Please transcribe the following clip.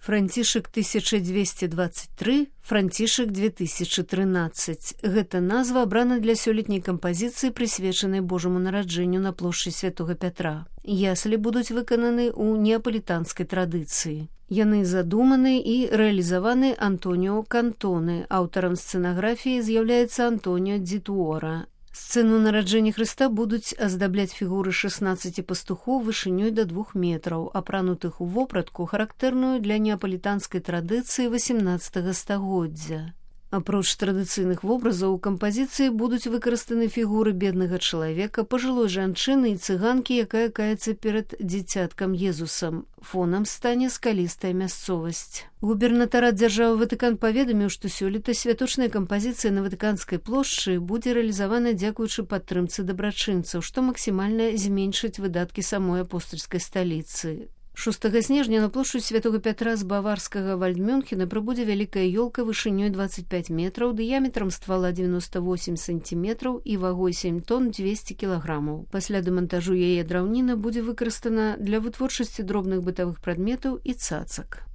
Францішак 1223, Францішак 2013. Гэта назва абрана для сёлетняй кампазіцыі, прысвечанай Божаму нараджэнню на плошчы Святога Пятра. Яслі будуць выкананы ў неапалітанскай традыцыі. Яны задуманы і рэалізаваны Антоніо Кантоне. Аўтарам сцэнаграфіі з'яўляецца Антоніо Ді Туора. Сцэну нараджэння Хрыста будуць аздабляць фігуры 16 пастухоў вышынёй да 2 метраў, апранутых у вопратку, характэрную для неапалітанскай традыцыі 18 стагоддзя. Апроч традыцыйных вобразаў у кампазіцыі будуць выкарыстаны фігуры беднага чалавека, пажылой жанчыны і цыганкі, якая каецца перад дзіцяткам Езусам. Фонам стане скалістая мясцовасць. Губернатарат дзяржавы Ватыкан паведаміў, што сёлета святочная кампазіцыя на Ватыканскай плошчы будзе рэалізавана дзякуючы падтрымцы дабрачынцаў, што максімальна зменшыць выдаткі самой апостальскай сталіцы. 6 снежня на плошчу Святога Пятра з баварскага Вальдмюнхена прыбудзе вялікая ёлка вышынёй 25 метраў, дыяметрам ствала 98 сантиметраў і вагой 7 тонн 200 кілаграмаў. Пасля дэмантажу яе драўніна будзе выкарыстана для вытворчасці дробных бытавых прадметаў і цацак.